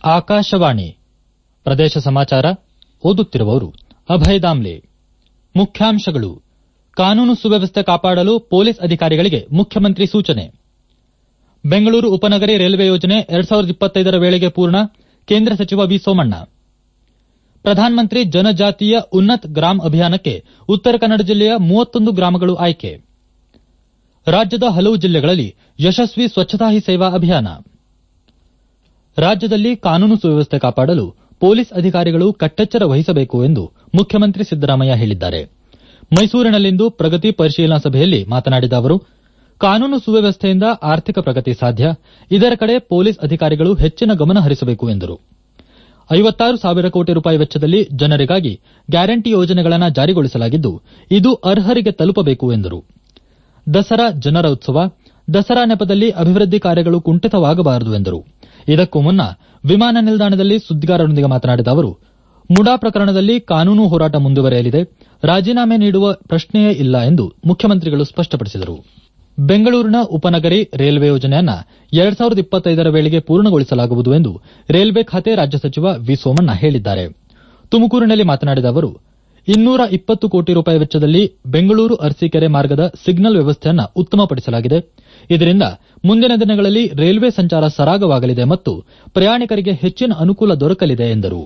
ಆಕಾಶವಾಣಿ ಪ್ರದೇಶ ಸಮಾಚಾರ ಓದುತ್ತಿರುವವರು ಅಭಯ್ ದಾಮ್ಲೆ. ಮುಖ್ಯಾಂಶಗಳು. ಕಾನೂನು ಸುವ್ಯವಸ್ಥೆ ಕಾಪಾಡಲು ಪೊಲೀಸ್ ಅಧಿಕಾರಿಗಳಿಗೆ ಮುಖ್ಯಮಂತ್ರಿ ಸೂಚನೆ. ಬೆಂಗಳೂರು ಉಪನಗರಿ ರೈಲ್ವೆ ಯೋಜನೆ 2025 ವೇಳೆಗೆ ಪೂರ್ಣ, ಕೇಂದ್ರ ಸಚಿವ ವಿ ಸೋಮಣ್ಣ. ಪ್ರಧಾನಮಂತ್ರಿ ಜನಜಾತೀಯ ಉನ್ನತ್ ಗ್ರಾಮ್ ಅಭಿಯಾನಕ್ಕೆ ಉತ್ತರ ಕನ್ನಡ ಜಿಲ್ಲೆಯ 31 ಗ್ರಾಮಗಳು ಆಯ್ಕೆ. ರಾಜ್ಯದ ಹಲವು ಜಿಲ್ಲೆಗಳಲ್ಲಿ ಯಶಸ್ವಿ ಸ್ವಚ್ಛತಾ ಹಿ ಸೇವಾ ಅಭಿಯಾನ. ರಾಜ್ಯದಲ್ಲಿ ಕಾನೂನು ಸುವ್ಯವಸ್ಥೆ ಕಾಪಾಡಲು ಪೊಲೀಸ್ ಅಧಿಕಾರಿಗಳು ಕಟ್ಟೆಚ್ಚರ ವಹಿಸಬೇಕು ಎಂದು ಮುಖ್ಯಮಂತ್ರಿ ಸಿದ್ದರಾಮಯ್ಯ ಹೇಳಿದ್ದಾರೆ. ಮೈಸೂರಿನಲ್ಲಿಂದು ಪ್ರಗತಿ ಪರಿಶೀಲನಾ ಸಭೆಯಲ್ಲಿ ಮಾತನಾಡಿದ ಅವರು, ಕಾನೂನು ಸುವ್ಯವಸ್ಥೆಯಿಂದ ಆರ್ಥಿಕ ಪ್ರಗತಿ ಸಾಧ್ಯ, ಇದರ ಕಡೆ ಪೊಲೀಸ್ ಅಧಿಕಾರಿಗಳು ಹೆಚ್ಚಿನ ಗಮನ ಹರಿಸಬೇಕು ಎಂದರು. 56,000 ಕೋಟಿ ರೂಪಾಯಿ ವೆಚ್ಚದಲ್ಲಿ ಜನರಿಗಾಗಿ ಗ್ಯಾರಂಟಿ ಯೋಜನೆಗಳನ್ನು ಜಾರಿಗೊಳಿಸಲಾಗಿದ್ದು, ಇದು ಅರ್ಹರಿಗೆ ತಲುಪಬೇಕು ಎಂದರು. ದಸರಾ ಜನರ ಉತ್ಸವ, ದಸರಾ ನೆಪದಲ್ಲಿ ಅಭಿವೃದ್ಧಿ ಕಾರ್ಯಗಳು ಕುಂಠಿತವಾಗಬಾರದು ಎಂದರು. ಇದಕ್ಕೂ ಮುನ್ನ ವಿಮಾನ ನಿಲ್ದಾಣದಲ್ಲಿ ಸುದ್ದಿಗಾರರೊಂದಿಗೆ ಮಾತನಾಡಿದ ಅವರು, ಮುಡಾ ಪ್ರಕರಣದಲ್ಲಿ ಕಾನೂನು ಹೋರಾಟ ಮುಂದುವರೆಯಲಿದೆ, ರಾಜೀನಾಮೆ ನೀಡುವ ಪ್ರಶ್ನೆಯೇ ಇಲ್ಲ ಎಂದು ಮುಖ್ಯಮಂತ್ರಿಗಳು ಸ್ಪಷ್ಟಪಡಿಸಿದರು. ಬೆಂಗಳೂರಿನ ಉಪನಗರಿ ರೈಲ್ವೆ ಯೋಜನೆಯನ್ನು 2025 ವೇಳೆಗೆ ಪೂರ್ಣಗೊಳಿಸಲಾಗುವುದು ಎಂದು ರೈಲ್ವೆ ಖಾತೆ ರಾಜ್ಯ ಸಚಿವ ವಿ ಸೋಮಣ್ಣ ಹೇಳಿದ್ದಾರೆ. ತುಮಕೂರಿನಲ್ಲಿ ಮಾತನಾಡಿದ ಅವರು, 220 ಕೋಟಿ ರೂಪಾಯಿ ವೆಚ್ಚದಲ್ಲಿ ಬೆಂಗಳೂರು ಅರಸೀಕೆರೆ ಮಾರ್ಗದ ಸಿಗ್ನಲ್ ವ್ಯವಸ್ಥೆಯನ್ನು ಉತ್ತಮಪಡಿಸಲಾಗಿದೆ. ಇದರಿಂದ ಮುಂದಿನ ದಿನಗಳಲ್ಲಿ ರೈಲ್ವೆ ಸಂಚಾರ ಸರಾಗವಾಗಲಿದೆ ಮತ್ತು ಪ್ರಯಾಣಿಕರಿಗೆ ಹೆಚ್ಚಿನ ಅನುಕೂಲ ದೊರಕಲಿದೆ ಎಂದರು.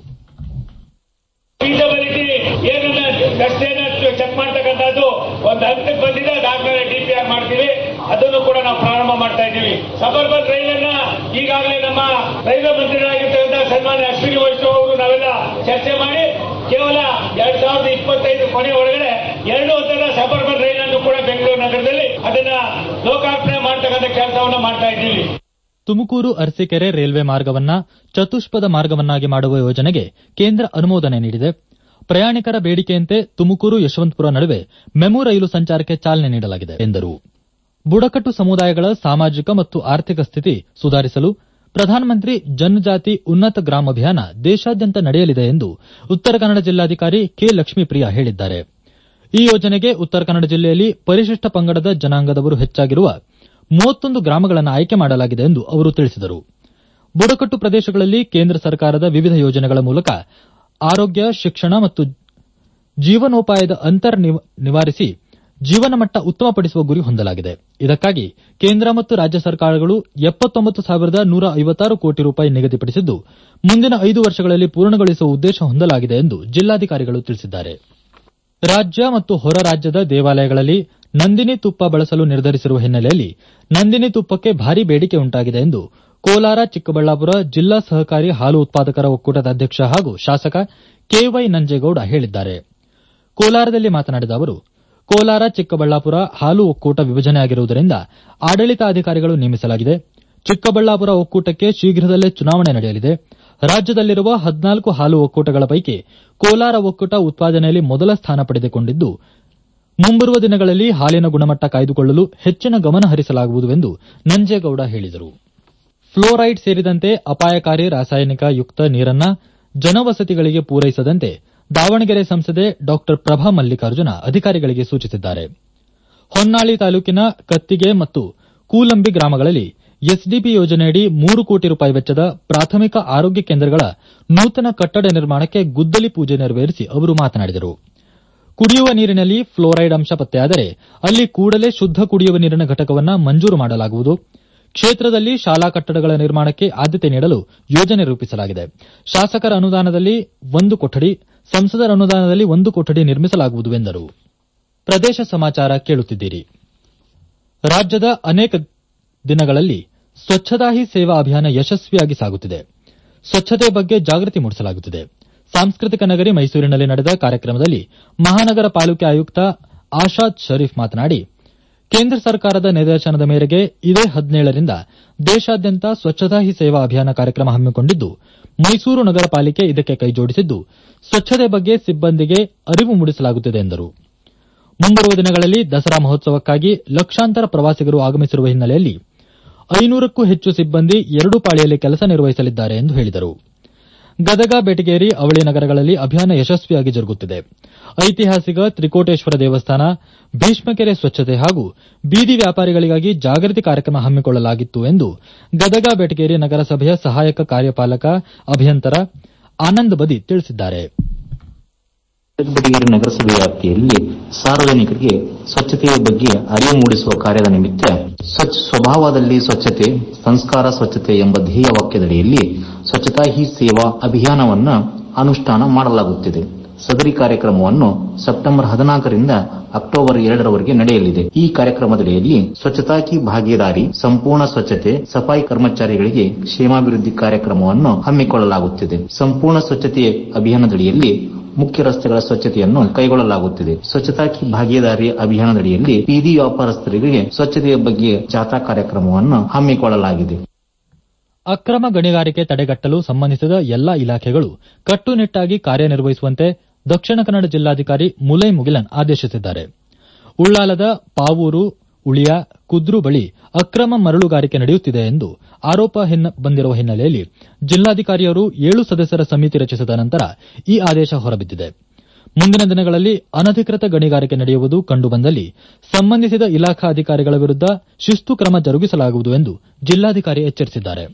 ಚೆಕ್ ಮಾಡ್ತಕ್ಕಂಥದ್ದು ಒಂದು ಹಂತಕ್ಕೆ ಬಂದಿದೆ, ಅದಾದ್ಮೇಲೆ ಡಿಪಿಆರ್ ಮಾಡ್ತೀವಿ, ಅದನ್ನು ಕೂಡ ನಾವು ಪ್ರಾರಂಭ ಮಾಡ್ತಾ ಇದ್ದೀವಿ. ಸಬರ್ಬನ್ ರೈಲನ್ನ ಈಗಾಗಲೇ ನಮ್ಮ ರೈಲ್ವೆ ಮಂತ್ರಿಗಳಾಗಿರ್ತಕ್ಕಂಥ ಸನ್ಮಾನ್ಯ ಅಶ್ವಿನಿ ವೈಷ್ಣವ್ ಅವರು ನಾವೆಲ್ಲ ಚರ್ಚೆ ಮಾಡಿ ಕೇವಲ 2025 ಕೊನೆ ಒಳಗಡೆ 2 ಹಂತದ ಸಬರ್ಬನ್ ರೈಲನ್ನು ಕೂಡ ಬೆಂಗಳೂರು ನಗರದಲ್ಲಿ ಅದನ್ನ ಲೋಕಾರ್ಪಣೆ ಮಾಡತಕ್ಕಂಥ ಕೆಲಸವನ್ನು ಮಾಡ್ತಾ ಇದ್ದೀವಿ. ತುಮಕೂರು ಅರಸೀಕೆರೆ ರೈಲ್ವೆ ಮಾರ್ಗವನ್ನ ಚತುಷ್ಪಥ ಮಾರ್ಗವನ್ನಾಗಿ ಮಾಡುವ ಯೋಜನೆಗೆ ಕೇಂದ್ರ ಅನುಮೋದನೆ ನೀಡಿದೆ. ಪ್ರಯಾಣಿಕರ ಬೇಡಿಕೆಯಂತೆ ತುಮಕೂರು ಯಶವಂತಪುರ ನಡುವೆ ಮೆಮು ರೈಲು ಸಂಚಾರಕ್ಕೆ ಚಾಲನೆ ನೀಡಲಾಗಿದೆ ಎಂದರು. ಬುಡಕಟ್ಟು ಸಮುದಾಯಗಳ ಸಾಮಾಜಿಕ ಮತ್ತು ಆರ್ಥಿಕ ಸ್ಥಿತಿ ಸುಧಾರಿಸಲು ಪ್ರಧಾನಮಂತ್ರಿ ಜನಜಾತಿ ಉನ್ನತ ಗ್ರಾಮ್ ಅಭಿಯಾನ ದೇಶಾದ್ಯಂತ ನಡೆಯಲಿದೆ ಎಂದು ಉತ್ತರ ಕನ್ನಡ ಜಿಲ್ಲಾಧಿಕಾರಿ ಕೆ ಲಕ್ಷ್ಮೀಪ್ರಿಯಾ ಹೇಳಿದ್ದಾರೆ. ಈ ಯೋಜನೆಗೆ ಉತ್ತರ ಕನ್ನಡ ಜಿಲ್ಲೆಯಲ್ಲಿ ಪರಿಶಿಷ್ಟ ಪಂಗಡದ ಜನಾಂಗದವರು ಹೆಚ್ಚಾಗಿರುವ 31 ಗ್ರಾಮಗಳನ್ನು ಆಯ್ಕೆ ಮಾಡಲಾಗಿದೆ ಎಂದು ಅವರು ತಿಳಿಸಿದರು. ಬುಡಕಟ್ಟು ಪ್ರದೇಶಗಳಲ್ಲಿ ಕೇಂದ್ರ ಸರ್ಕಾರದ ವಿವಿಧ ಯೋಜನೆಗಳ ಮೂಲಕ ಆರೋಗ್ಯ, ಶಿಕ್ಷಣ ಮತ್ತು ಜೀವನೋಪಾಯದ ಅಂತರ ನಿವಾರಿಸಿ ಜೀವನ ಮಟ್ಟ ಉತ್ತಮಪಡಿಸುವ ಗುರಿ ಹೊಂದಲಾಗಿದೆ. ಇದಕ್ಕಾಗಿ ಕೇಂದ್ರ ಮತ್ತು ರಾಜ್ಯ ಸರ್ಕಾರಗಳು 79,156 ಕೋಟಿ ರೂಪಾಯಿ ನಿಗದಿಪಡಿಸಿದ್ದು, ಮುಂದಿನ 5 ವರ್ಷಗಳಲ್ಲಿ ಪೂರ್ಣಗೊಳಿಸುವ ಉದ್ದೇಶ ಹೊಂದಲಾಗಿದೆ ಎಂದು ಜಿಲ್ಲಾಧಿಕಾರಿಗಳು ತಿಳಿಸಿದ್ದಾರೆ. ರಾಜ್ಯ ಮತ್ತು ಹೊರ ರಾಜ್ಯದ ದೇವಾಲಯಗಳಲ್ಲಿ ನಂದಿನಿ ತುಪ್ಪ ಬಳಸಲು ನಿರ್ಧರಿಸಿರುವ ಹಿನ್ನೆಲೆಯಲ್ಲಿ ನಂದಿನಿ ತುಪ್ಪಕ್ಕೆ ಭಾರೀ ಬೇಡಿಕೆ ಉಂಟಾಗಿದೆ ಎಂದು ಕೋಲಾರ, ಚಿಕ್ಕಬಳ್ಳಾಪುರ ಜಿಲ್ಲಾ ಸಹಕಾರಿ ಹಾಲು ಉತ್ಪಾದಕರ ಒಕ್ಕೂಟದ ಅಧ್ಯಕ್ಷ ಹಾಗೂ ಶಾಸಕ ಕೆವೈ ನಂಜೇಗೌಡ ಹೇಳಿದ್ದಾರೆ. ಕೋಲಾರದಲ್ಲಿ ಮಾತನಾಡಿದ ಅವರು, ಕೋಲಾರ, ಚಿಕ್ಕಬಳ್ಳಾಪುರ ಹಾಲು ಒಕ್ಕೂಟ ವಿಭಜನೆಯಾಗಿರುವುದರಿಂದ ಆಡಳಿತಾಧಿಕಾರಿಗಳು ನೇಮಿಸಲಾಗಿದೆ. ಚಿಕ್ಕಬಳ್ಳಾಪುರ ಒಕ್ಕೂಟಕ್ಕೆ ಶೀಘ್ರದಲ್ಲೇ ಚುನಾವಣೆ ನಡೆಯಲಿದೆ. ರಾಜ್ಯದಲ್ಲಿರುವ 14 ಹಾಲು ಒಕ್ಕೂಟಗಳ ಪೈಕಿ ಕೋಲಾರ ಒಕ್ಕೂಟ ಉತ್ಪಾದನೆಯಲ್ಲಿ ಮೊದಲ ಸ್ಥಾನ ಪಡೆದುಕೊಂಡಿದ್ದು, ಮುಂಬರುವ ದಿನಗಳಲ್ಲಿ ಹಾಲಿನ ಗುಣಮಟ್ಟ ಕಾಯ್ದುಕೊಳ್ಳಲು ಹೆಚ್ಚಿನ ಗಮನ ಹರಿಸಲಾಗುವುದು ಎಂದು ನಂಜೇಗೌಡ ಹೇಳಿದರು. ಫ್ಲೋರೈಡ್ ಸೇರಿದಂತೆ ಅಪಾಯಕಾರಿ ರಾಸಾಯನಿಕ ಯುಕ್ತ ನೀರನ್ನ ಜನವಸತಿಗಳಿಗೆ ಪೂರೈಸದಂತೆ ದಾವಣಗೆರೆ ಸಂಸದೆ ಡಾ ಪ್ರಭಾ ಮಲ್ಲಿಕಾರ್ಜುನ ಅಧಿಕಾರಿಗಳಿಗೆ ಸೂಚಿಸಿದ್ದಾರೆ. ಹೊನ್ನಾಳಿ ತಾಲೂಕಿನ ಕತ್ತಿಗೆ ಮತ್ತು ಕೂಲಂಬಿ ಗ್ರಾಮಗಳಲ್ಲಿ ಎಸ್ಡಿಪಿ ಯೋಜನೆಯಡಿ 3 ಕೋಟಿ ರೂಪಾಯಿ ವೆಚ್ಚದ ಪ್ರಾಥಮಿಕ ಆರೋಗ್ಯ ಕೇಂದ್ರಗಳ ನೂತನ ಕಟ್ಟಡ ನಿರ್ಮಾಣಕ್ಕೆ ಗುದ್ದಲಿ ಪೂಜೆ ನೆರವೇರಿಸಿ ಅವರು ಮಾತನಾಡಿದರು. ಕುಡಿಯುವ ನೀರಿನಲ್ಲಿ ಫ್ಲೋರೈಡ್ ಅಂಶ ಪತ್ತೆಯಾದರೆ ಅಲ್ಲಿ ಕೂಡಲೇ ಶುದ್ಧ ಕುಡಿಯುವ ನೀರಿನ ಘಟಕವನ್ನು ಮಂಜೂರು ಮಾಡಲಾಗುವುದು. ಕ್ಷೇತ್ರದಲ್ಲಿ ಶಾಲಾ ಕಟ್ಟಡಗಳ ನಿರ್ಮಾಣಕ್ಕೆ ಆದ್ಯತೆ ನೀಡಲು ಯೋಜನೆ ರೂಪಿಸಲಾಗಿದೆ. ಶಾಸಕರ ಅನುದಾನದಲ್ಲಿ 1 ಕೊಠಡಿ, ಸಂಸದರ ಅನುದಾನದಲ್ಲಿ 1 ಕೊಠಡಿ ನಿರ್ಮಿಸಲಾಗುವುದು ಎಂದರು. ಪ್ರದೇಶ ಸಮಾಚಾರ ಕೇಳುತ್ತಿದ್ದೀರಿ. ರಾಜ್ಯದ ಅನೇಕ ದಿನಗಳಲ್ಲಿ ಸ್ವಚ್ಛತಾ ಹಿ ಸೇವಾ ಅಭಿಯಾನ ಯಶಸ್ವಿಯಾಗಿ ಸಾಗುತ್ತಿದೆ. ಸ್ವಚ್ಛತೆ ಬಗ್ಗೆ ಜಾಗೃತಿ ಮೂಡಿಸಲಾಗುತ್ತಿದೆ. ಸಾಂಸ್ಕೃತಿಕ ನಗರಿ ಮೈಸೂರಿನಲ್ಲಿ ನಡೆದ ಕಾರ್ಯಕ್ರಮದಲ್ಲಿ ಮಹಾನಗರ ಪಾಲಿಕೆ ಆಯುಕ್ತ ಆಶಾದ್ ಶರೀಫ್ ಮಾತನಾಡಿ, ಕೇಂದ್ರ ಸರ್ಕಾರದ ನಿರ್ದೇಶನದ ಮೇರೆಗೆ ಇದೇ 17ರಿಂದ ದೇಶಾದ್ಯಂತ ಸ್ವಚ್ಛತಾ ಹಿ ಸೇವಾ ಅಭಿಯಾನ ಕಾರ್ಯಕ್ರಮ ಹಮ್ಮಿಕೊಂಡಿದ್ದು, ಮೈಸೂರು ನಗರ ಪಾಲಿಕೆ ಇದಕ್ಕೆ ಕೈಜೋಡಿಸಿದ್ದು, ಸ್ವಚ್ಛತೆ ಬಗ್ಗೆ ಸಿಬ್ಬಂದಿಗೆ ಅರಿವು ಮೂಡಿಸಲಾಗುತ್ತಿದೆ ಎಂದರು. ಮುಂಬರುವ ದಿನಗಳಲ್ಲಿ ದಸರಾ ಮಹೋತ್ಸವಕ್ಕಾಗಿ ಲಕ್ಷಾಂತರ ಪ್ರವಾಸಿಗರು ಆಗಮಿಸಿರುವ ಹಿನ್ನೆಲೆಯಲ್ಲಿ 500ಕ್ಕೂ ಹೆಚ್ಚು ಸಿಬ್ಬಂದಿ 2 ಪಾಳಿಯಲ್ಲಿ ಕೆಲಸ ನಿರ್ವಹಿಸಲಿದ್ದಾರೆ ಎಂದು ಹೇಳಿದರು. ಗದಗ, ಬೆಟಗೇರಿ, ಅವಳಿ ನಗರಗಳಲ್ಲಿ ಅಭಿಯಾನ ಯಶಸ್ವಿಯಾಗಿ ಜರುಗುತ್ತಿದೆ. ಐತಿಹಾಸಿಕ ತ್ರಿಕೋಟೇಶ್ವರ ದೇವಸ್ಥಾನ, ಭೀಷ್ಮಕೆರೆ ಸ್ವಚ್ಛತೆ ಹಾಗೂ ಬೀದಿ ವ್ಯಾಪಾರಿಗಳಿಗಾಗಿ ಜಾಗೃತಿ ಕಾರ್ಯಕ್ರಮ ಹಮ್ಮಿಕೊಳ್ಳಲಾಗಿತ್ತು ಎಂದು ಗದಗ, ಬೆಟಗೇರಿ ನಗರಸಭೆಯ ಸಹಾಯಕ ಕಾರ್ಯಪಾಲಕ ಅಭಿಯಂತರ ಆನಂದ್ ಬದಿ ತಿಳಿಸಿದ್ದಾರೆ. ಬೆಟಗೇರಿ ನಗರಸಭೆ ವ್ಯಾಪ್ತಿಯಲ್ಲಿ ಸಾರ್ವಜನಿಕರಿಗೆ ಸ್ವಚ್ಛತೆಯ ಬಗ್ಗೆ ಅರಿವು ಮೂಡಿಸುವ ಕಾರ್ಯದ ನಿಮಿತ್ತ ಸ್ವಭಾವದಲ್ಲಿ ಸ್ವಚ್ಛತೆ, ಸಂಸ್ಕಾರ ಸ್ವಚ್ಛತೆ ಎಂಬ ಧ್ಯೇಯ ವಾಕ್ಯದಡಿಯಲ್ಲಿ ಸ್ವಚ್ಛತಾ ಹಿ ಸೇವಾ ಅಭಿಯಾನವನ್ನು ಅನುಷ್ಠಾನ ಮಾಡಲಾಗುತ್ತಿದೆ. ಸದರಿ ಕಾರ್ಯಕ್ರಮವನ್ನು ಸೆಪ್ಟೆಂಬರ್ 14ರಿಂದ ಅಕ್ಟೋಬರ್ 2ರವರೆಗೆ ನಡೆಯಲಿದೆ. ಈ ಕಾರ್ಯಕ್ರಮದಡಿಯಲ್ಲಿ ಸ್ವಚ್ಛತಾ ಕಿ ಭಾಗೀದಾರಿ, ಸಂಪೂರ್ಣ ಸ್ವಚ್ಛತೆ, ಸಫಾಯಿ ಕರ್ಮಚಾರಿಗಳಿಗೆ ಕ್ಷೇಮಾಭಿವೃದ್ಧಿ ಕಾರ್ಯಕ್ರಮವನ್ನು ಹಮ್ಮಿಕೊಳ್ಳಲಾಗುತ್ತಿದೆ. ಸಂಪೂರ್ಣ ಸ್ವಚ್ಛತೆ ಅಭಿಯಾನದಡಿಯಲ್ಲಿ ಮುಖ್ಯ ರಸ್ತೆಗಳ ಸ್ವಚ್ಛತೆಯನ್ನು ಕೈಗೊಳ್ಳಲಾಗುತ್ತಿದೆ. ಸ್ವಚ್ಛತಾ ಕಿ ಭಾಗೀದಾರಿ ಅಭಿಯಾನದಡಿಯಲ್ಲಿ ಬೀದಿ ವ್ಯಾಪಾರಸ್ಥರಿಗೆ ಸ್ವಚ್ಛತೆಯ ಬಗ್ಗೆ ಜಾಥಾ ಕಾರ್ಯಕ್ರಮವನ್ನು ಹಮ್ಮಿಕೊಳ್ಳಲಾಗಿದೆ. ಅಕ್ರಮ ಗಣಿಗಾರಿಕೆ ತಡೆಗಟ್ಟಲು ಸಂಬಂಧಿಸಿದ ಎಲ್ಲಾ ಇಲಾಖೆಗಳು ಕಟ್ಟುನಿಟ್ಟಾಗಿ ಕಾರ್ಯನಿರ್ವಹಿಸುವಂತೆ ದಕ್ಷಿಣ ಕನ್ನಡ ಜಿಲ್ಲಾಧಿಕಾರಿ ಮುಲೈ ಮುಗಿಲನ್ ಆದೇಶಿಸಿದ್ದಾರೆ. ಉಳ್ಳಾಲದ ಪಾವೂರು, ಉಳಿಯ, ಕುದ್ರು ಬಳಿ ಅಕ್ರಮ ಮರಳುಗಾರಿಕೆ ನಡೆಯುತ್ತಿದೆ ಎಂದು ಆರೋಪ ಬಂದಿರುವ ಹಿನ್ನೆಲೆಯಲ್ಲಿ ಜಿಲ್ಲಾಧಿಕಾರಿಯವರು 7 ಸದಸ್ಯರ ಸಮಿತಿ ರಚಿಸಿದ ನಂತರ ಈ ಆದೇಶ ಹೊರಬಿದ್ದಿದೆ. ಮುಂದಿನ ದಿನಗಳಲ್ಲಿ ಅನಧಿಕೃತ ಗಣಿಗಾರಿಕೆ ನಡೆಯುವುದು ಕಂಡುಬಂದಲ್ಲಿ ಸಂಬಂಧಿಸಿದ ಇಲಾಖಾ ಅಧಿಕಾರಿಗಳ ವಿರುದ್ಧ ಶಿಸ್ತು ಕ್ರಮ ಜರುಗಿಸಲಾಗುವುದು ಎಂದು ಜಿಲ್ಲಾಧಿಕಾರಿ ಎಚ್ಚರಿಸಿದ್ದಾರೆ.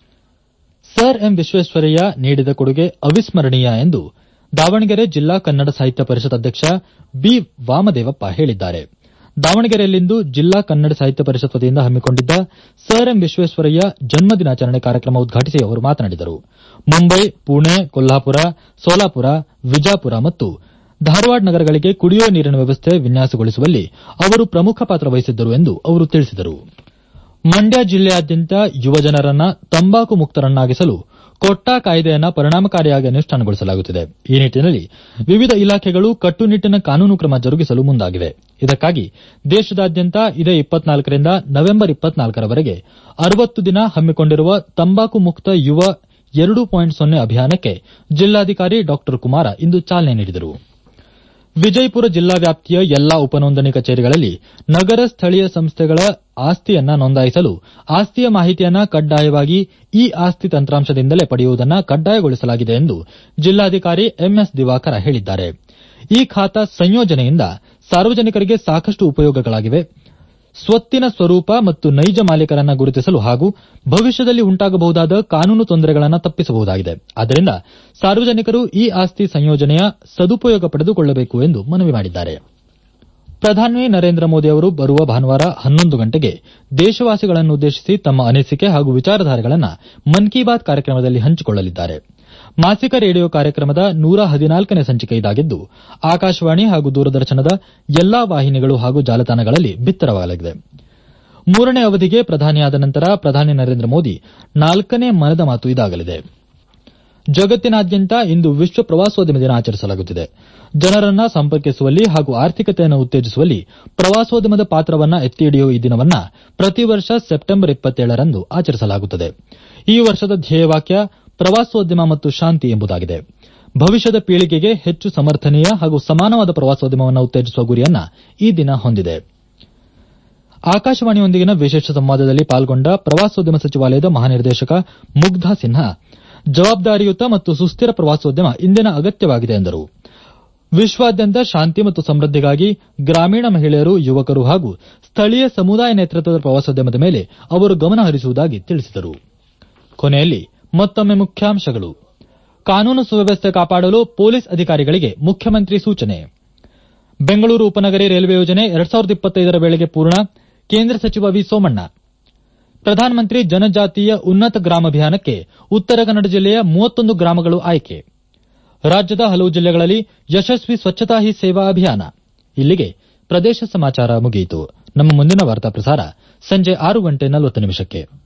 ಸರ್ ಎಂ ವಿಶ್ವೇಶ್ವರಯ್ಯ ನೀಡಿದ ಕೊಡುಗೆ ಅವಿಸ್ಮರಣೀಯ ಎಂದು ದಾವಣಗೆರೆ ಜಿಲ್ಲಾ ಕನ್ನಡ ಸಾಹಿತ್ಯ ಪರಿಷತ್ ಅಧ್ಯಕ್ಷ ಬಿ ವಾಮದೇವಪ್ಪ ಹೇಳಿದ್ದಾರೆ. ದಾವಣಗೆರೆಯಲ್ಲಿಂದು ಜಿಲ್ಲಾ ಕನ್ನಡ ಸಾಹಿತ್ಯ ಪರಿಷತ್ ವತಿಯಿಂದ ಹಮ್ಮಿಕೊಂಡಿದ್ದ ಸರ್ ಎಂ ವಿಶ್ವೇಶ್ವರಯ್ಯ ಜನ್ಮ ದಿನಾಚರಣೆ ಕಾರ್ಯಕ್ರಮ ಉದ್ಘಾಟಿಸಿ ಅವರು ಮಾತನಾಡಿದರು. ಮುಂಬೈ, ಪುಣೆ, ಕೊಲ್ಹಾಪುರ, ಸೋಲಾಪುರ, ವಿಜಾಪುರ ಮತ್ತು ಧಾರವಾಡ ನಗರಗಳಿಗೆ ಕುಡಿಯುವ ನೀರಿನ ವ್ಯವಸ್ಥೆ ವಿನ್ಯಾಸಗೊಳಿಸುವಲ್ಲಿ ಅವರು ಪ್ರಮುಖ ಪಾತ್ರ ವಹಿಸಿದ್ದರು ಎಂದು ಅವರು ತಿಳಿಸಿದರು. ಮಂಡ್ಯ ಜಿಲ್ಲೆಯಾದ್ಯಂತ ಯುವಜನರನ್ನ ತಂಬಾಕು ಮುಕ್ತರನ್ನಾಗಿಸಲು ಕೊಟ್ಟಾ ಕಾಯ್ದೆಯನ್ನು ಪರಿಣಾಮಕಾರಿಯಾಗಿ ಅನುಷ್ಠಾನಗೊಳಿಸಲಾಗುತ್ತಿದೆ. ಈ ನಿಟ್ಟಿನಲ್ಲಿ ವಿವಿಧ ಇಲಾಖೆಗಳು ಕಟ್ಟುನಿಟ್ಟಿನ ಕಾನೂನು ಕ್ರಮ ಜರುಗಿಸಲು ಮುಂದಾಗಿವೆ. ಇದಕ್ಕಾಗಿ ದೇಶದಾದ್ಯಂತ ಇದೇ 24ರಿಂದ ನವೆಂಬರ್ 24ರವರೆಗೆ 60 ದಿನ ಹಮ್ಮಿಕೊಂಡಿರುವ ತಂಬಾಕು ಮುಕ್ತ ಯುವ 2.0 ಅಭಿಯಾನಕ್ಕೆ ಜಿಲ್ಲಾಧಿಕಾರಿ ಡಾ ಕುಮಾರ ಇಂದು ಚಾಲನೆ ನೀಡಿದರು. ವಿಜಯಪುರ ಜಿಲ್ಲಾ ವ್ಯಾಪ್ತಿಯ ಎಲ್ಲಾ ಉಪನೋಂದಣಿ ಕಚೇರಿಗಳಲ್ಲಿ ನಗರ ಸ್ಥಳೀಯ ಸಂಸ್ಥೆಗಳ ಆಸ್ತಿಯನ್ನ ನೋಂದಾಯಿಸಲು ಆಸ್ತಿಯ ಮಾಹಿತಿಯನ್ನ ಕಡ್ಡಾಯವಾಗಿ ಈ ಆಸ್ತಿ ತಂತ್ರಾಂಶದಿಂದಲೇ ಪಡೆಯುವುದನ್ನು ಕಡ್ಡಾಯಗೊಳಿಸಲಾಗಿದೆ ಎಂದು ಜಿಲ್ಲಾಧಿಕಾರಿ ಎಂಎಸ್ ದಿವಾಕರ ಹೇಳಿದ್ದಾರೆ. ಈ ಖಾತಾ ಸಂಯೋಜನೆಯಿಂದ ಸಾರ್ವಜನಿಕರಿಗೆ ಸಾಕಷ್ಟು ಉಪಯೋಗಗಳಾಗಿವೆ. ಸ್ವತ್ತಿನ ಸ್ವರೂಪ ಮತ್ತು ನೈಜ ಮಾಲೀಕರನ್ನ ಗುರುತಿಸಲು ಹಾಗೂ ಭವಿಷ್ಯದಲ್ಲಿ ಉಂಟಾಗಬಹುದಾದ ಕಾನೂನು ತೊಂದರೆಗಳನ್ನು ತಪ್ಪಿಸಬಹುದಾಗಿದೆ. ಆದ್ದರಿಂದ ಸಾರ್ವಜನಿಕರು ಈ ಆಸ್ತಿ ಸಂಯೋಜನೆಯ ಸದುಪಯೋಗ ಪಡೆದುಕೊಳ್ಳಬೇಕು ಎಂದು ಮನವಿ ಮಾಡಿದ್ದಾರೆ. ಪ್ರಧಾನಿ ನರೇಂದ್ರ ಮೋದಿ ಅವರು ಬರುವ ಭಾನುವಾರ 11 ಗಂಟೆಗೆ ದೇಶವಾಸಿಗಳನ್ನುದ್ದೇಶಿಸಿ ತಮ್ಮ ಅನಿಸಿಕೆ ಹಾಗೂ ವಿಚಾರಧಾರೆಗಳನ್ನು ಮನ್ ಕಿ ಬಾತ್ ಕಾರ್ಯಕ್ರಮದಲ್ಲಿ ಹಂಚಿಕೊಳ್ಳಲಿದ್ದಾರೆ. ಮಾಸಿಕ ರೇಡಿಯೋ ಕಾರ್ಯಕ್ರಮದ 114ನೇ ಸಂಚಿಕೆ ಇದಾಗಿದ್ದು ಆಕಾಶವಾಣಿ ಹಾಗೂ ದೂರದರ್ಶನದ ಎಲ್ಲಾ ವಾಹಿನಿಗಳು ಹಾಗೂ ಜಾಲತಾಣಗಳಲ್ಲಿ ಬಿತ್ತರವಾಗಲಿದೆ. 3ನೇ ಅವಧಿಗೆ ಪ್ರಧಾನಿಯಾದ ನಂತರ ಪ್ರಧಾನಿ ನರೇಂದ್ರ ಮೋದಿ 4ನೇ ಮನದ ಮಾತು ಇದಾಗಲಿದೆ. ಜಗತ್ತಿನಾದ್ಯಂತ ಇಂದು ವಿಶ್ವ ಪ್ರವಾಸೋದ್ಯಮ ದಿನ ಆಚರಿಸಲಾಗುತ್ತಿದೆ. ಜನರನ್ನ ಸಂಪರ್ಕಿಸುವಲ್ಲಿ ಹಾಗೂ ಆರ್ಥಿಕತೆಯನ್ನು ಉತ್ತೇಜಿಸುವಲ್ಲಿ ಪ್ರವಾಸೋದ್ಯಮದ ಪಾತ್ರವನ್ನು ಎತ್ತಿ ಹಿಡಿಯುವ ಈ ದಿನವನ್ನು ಪ್ರತಿ ವರ್ಷ ಸೆಪ್ಟೆಂಬರ್ 27ರಂದು ಆಚರಿಸಲಾಗುತ್ತದೆ. ಈ ವರ್ಷದ ಧ್ಯೇಯವಾಕ್ಯ ಪ್ರವಾಸೋದ್ಯಮ ಮತ್ತು ಶಾಂತಿ ಎಂಬುದಾಗಿದೆ. ಭವಿಷ್ಯದ ಪೀಳಿಗೆಗೆ ಹೆಚ್ಚು ಸಮರ್ಥನೀಯ ಹಾಗೂ ಸಮಾನವಾದ ಪ್ರವಾಸೋದ್ಯಮವನ್ನು ಉತ್ತೇಜಿಸುವ ಗುರಿಯನ್ನು ಈ ದಿನ ಹೊಂದಿದೆ. ಆಕಾಶವಾಣಿಯೊಂದಿಗಿನ ವಿಶೇಷ ಸಂವಾದದಲ್ಲಿ ಪಾಲ್ಗೊಂಡ ಪ್ರವಾಸೋದ್ಯಮ ಸಚಿವಾಲಯದ ಮಹಾನಿರ್ದೇಶಕ ಮುಗ್ಧಾ ಸಿನ್ಹಾ ಜವಾಬ್ದಾರಿಯುತ ಮತ್ತು ಸುಸ್ಥಿರ ಪ್ರವಾಸೋದ್ಯಮ ಇಂದಿನ ಅಗತ್ಯವಾಗಿದೆ ಎಂದರು. ವಿಶ್ವಾದ್ಯಂತ ಶಾಂತಿ ಮತ್ತು ಸಮೃದ್ಧಿಗಾಗಿ ಗ್ರಾಮೀಣ ಮಹಿಳೆಯರು, ಯುವಕರು ಹಾಗೂ ಸ್ಥಳೀಯ ಸಮುದಾಯ ನೇತೃತ್ವದ ಪ್ರವಾಸೋದ್ಯಮದ ಮೇಲೆ ಅವರು ಗಮನ ಹರಿಸುವುದಾಗಿ ತಿಳಿಸಿದರು. ಕೊನೆಯಲ್ಲಿ ಮತ್ತೊಮ್ಮೆ ಮುಖ್ಯಾಂಶಗಳು. ಕಾನೂನು ಸುವ್ಯವಸ್ಥೆ ಕಾಪಾಡಲು ಪೊಲೀಸ್ ಅಧಿಕಾರಿಗಳಿಗೆ ಮುಖ್ಯಮಂತ್ರಿ ಸೂಚನೆ. ಬೆಂಗಳೂರು ಉಪನಗರಿ ರೈಲ್ವೆ ಯೋಜನೆ 2025ರ ವೇಳೆಗೆ ಪೂರ್ಣ, ಕೇಂದ್ರ ಸಚಿವ ವಿ ಸೋಮಣ್ಣ. ಪ್ರಧಾನಮಂತ್ರಿ ಜನಜಾತೀಯ ಉನ್ನತ ಗ್ರಾಮಾಭಿಯಾನಕ್ಕೆ ಉತ್ತರ ಕನ್ನಡ ಜಿಲ್ಲೆಯ 31 ಗ್ರಾಮಗಳು ಆಯ್ಕೆ. ರಾಜ್ಯದ ಹಲವು ಜಿಲ್ಲೆಗಳಲ್ಲಿ ಯಶಸ್ವಿ ಸ್ವಚ್ಛತಾ ಹಿ ಸೇವಾ ಅಭಿಯಾನ. ಇಲ್ಲಿಗೆ ಪ್ರದೇಶ ಸಮಾಚಾರ ಮುಗಿಯಿತು. ನಮ್ಮ ಮುಂದಿನ ವಾರ್ತಾ ಪ್ರಸಾರ ಸಂಜೆ 6:40 ನಿಮಿಷಕ್ಕೆ.